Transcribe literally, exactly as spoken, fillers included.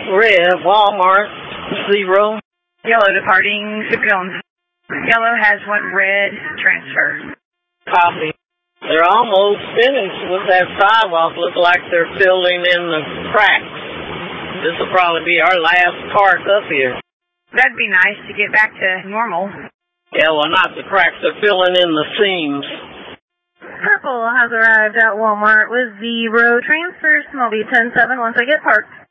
Red, Walmart, zero. Yellow departing Cipion. Yellow has one red transfer. Copy. They're almost finished with that sidewalk. Look like they're filling in the cracks. This will probably be our last park up here. That'd be nice to get back to normal. Yeah, well, not the cracks. They're filling in the seams. Purple has arrived at Walmart with zero transfers. I'll be ten seven once I get parked.